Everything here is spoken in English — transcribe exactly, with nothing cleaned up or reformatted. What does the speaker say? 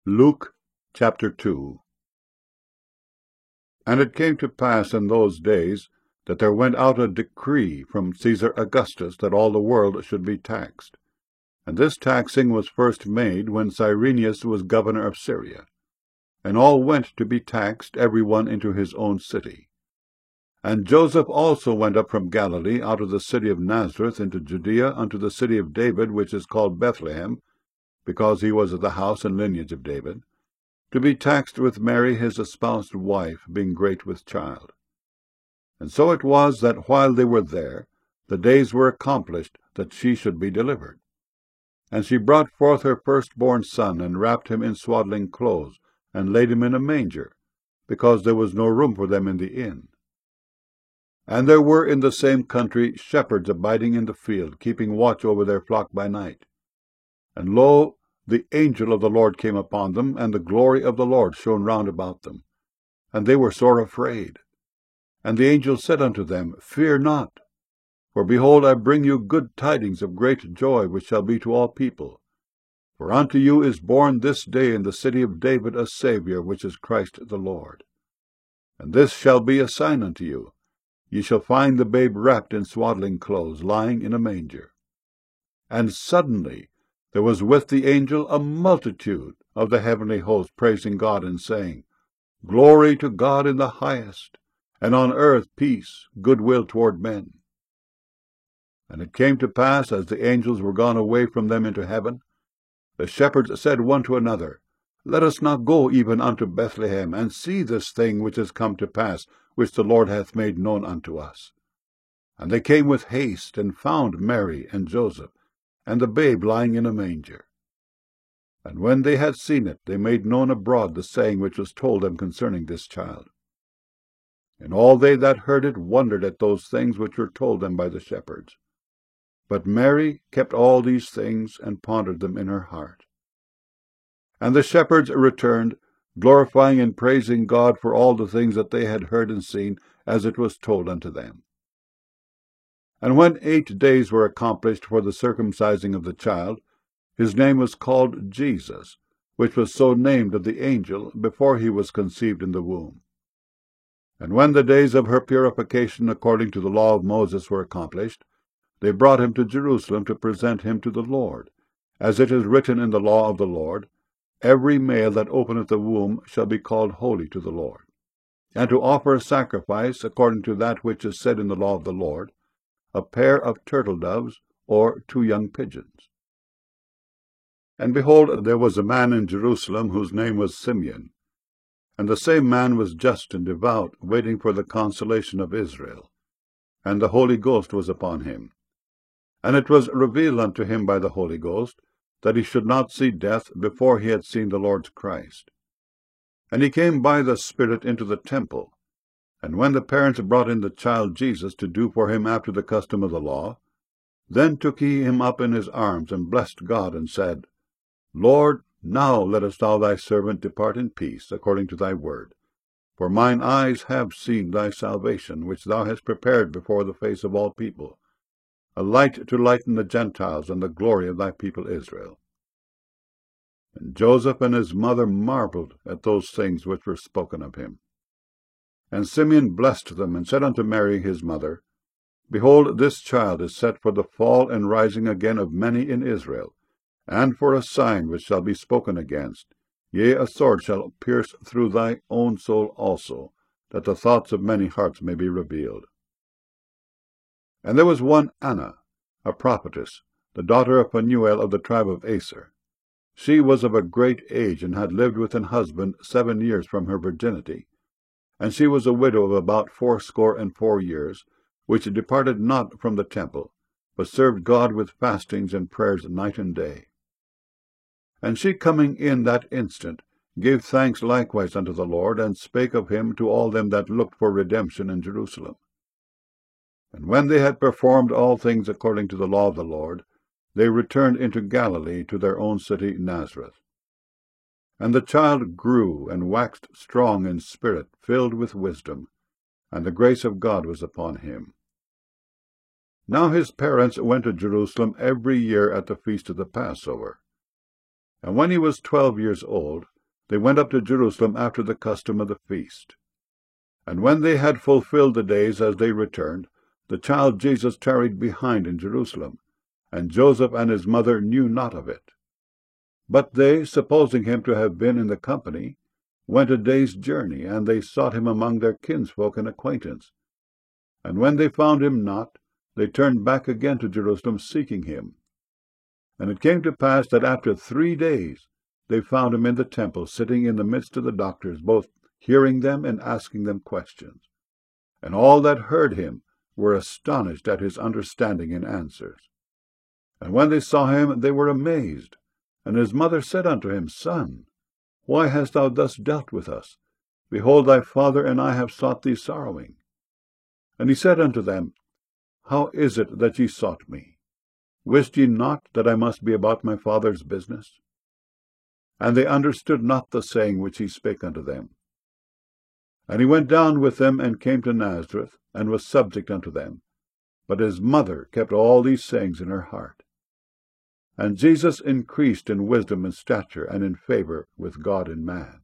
Luke chapter two. And it came to pass in those days that there went out a decree from Caesar Augustus that all the world should be taxed. And this taxing was first made when Cyrenius was governor of Syria. And all went to be taxed, every one into his own city. And Joseph also went up from Galilee out of the city of Nazareth into Judea unto the city of David, which is called Bethlehem, because he was of the house and lineage of David, to be taxed with Mary his espoused wife, being great with child. And so it was that while they were there, the days were accomplished that she should be delivered. And she brought forth her firstborn son, and wrapped him in swaddling clothes, and laid him in a manger, because there was no room for them in the inn. And there were in the same country shepherds abiding in the field, keeping watch over their flock by night. And lo, the angel of the Lord came upon them, and the glory of the Lord shone round about them. And they were sore afraid. And the angel said unto them, Fear not, for behold, I bring you good tidings of great joy, which shall be to all people. For unto you is born this day in the city of David a Saviour, which is Christ the Lord. And this shall be a sign unto you. Ye shall find the babe wrapped in swaddling clothes, lying in a manger. And suddenly there was with the angel a multitude of the heavenly host, praising God, and saying, Glory to God in the highest, and on earth peace, goodwill toward men. And it came to pass, as the angels were gone away from them into heaven, the shepherds said one to another, Let us now go even unto Bethlehem, and see this thing which is come to pass, which the Lord hath made known unto us. And they came with haste, and found Mary and Joseph, and the babe lying in a manger. And when they had seen it, they made known abroad the saying which was told them concerning this child. And all they that heard it wondered at those things which were told them by the shepherds. But Mary kept all these things, and pondered them in her heart. And the shepherds returned, glorifying and praising God for all the things that they had heard and seen, as it was told unto them. And when eight days were accomplished for the circumcising of the child, his name was called Jesus, which was so named of the angel before he was conceived in the womb. And when the days of her purification according to the law of Moses were accomplished, they brought him to Jerusalem to present him to the Lord, as it is written in the law of the Lord, Every male that openeth the womb shall be called holy to the Lord, and to offer a sacrifice according to that which is said in the law of the Lord, a pair of turtle doves, or two young pigeons. And behold, there was a man in Jerusalem whose name was Simeon, and the same man was just and devout, waiting for the consolation of Israel. And the Holy Ghost was upon him. And it was revealed unto him by the Holy Ghost, that he should not see death before he had seen the Lord's Christ. And he came by the Spirit into the temple. And when the parents brought in the child Jesus to do for him after the custom of the law, then took he him up in his arms, and blessed God, and said, Lord, now lettest thou thy servant depart in peace, according to thy word. For mine eyes have seen thy salvation, which thou hast prepared before the face of all people, a light to lighten the Gentiles, and the glory of thy people Israel. And Joseph and his mother marveled at those things which were spoken of him. And Simeon blessed them, and said unto Mary his mother, Behold, this child is set for the fall and rising again of many in Israel, and for a sign which shall be spoken against. Yea, a sword shall pierce through thy own soul also, that the thoughts of many hearts may be revealed. And there was one Anna, a prophetess, the daughter of Phanuel of the tribe of Aser. She was of a great age, and had lived with an husband seven years from her virginity. And she was a widow of about fourscore and four years, which departed not from the temple, but served God with fastings and prayers night and day. And she coming in that instant gave thanks likewise unto the Lord, and spake of him to all them that looked for redemption in Jerusalem. And when they had performed all things according to the law of the Lord, they returned into Galilee to their own city Nazareth. And the child grew, and waxed strong in spirit, filled with wisdom, and the grace of God was upon him. Now his parents went to Jerusalem every year at the feast of the Passover. And when he was twelve years old, they went up to Jerusalem after the custom of the feast. And when they had fulfilled the days as they returned, the child Jesus tarried behind in Jerusalem, and Joseph and his mother knew not of it. But they, supposing him to have been in the company, went a day's journey, and they sought him among their kinsfolk and acquaintance. And when they found him not, they turned back again to Jerusalem, seeking him. And it came to pass that after three days they found him in the temple, sitting in the midst of the doctors, both hearing them and asking them questions. And all that heard him were astonished at his understanding and answers. And when they saw him, they were amazed. And his mother said unto him, Son, why hast thou thus dealt with us? Behold, thy father and I have sought thee sorrowing. And he said unto them, How is it that ye sought me? Wist ye not that I must be about my father's business? And they understood not the saying which he spake unto them. And he went down with them, and came to Nazareth, and was subject unto them. But his mother kept all these sayings in her heart. And Jesus increased in wisdom and stature, and in favour with God and man.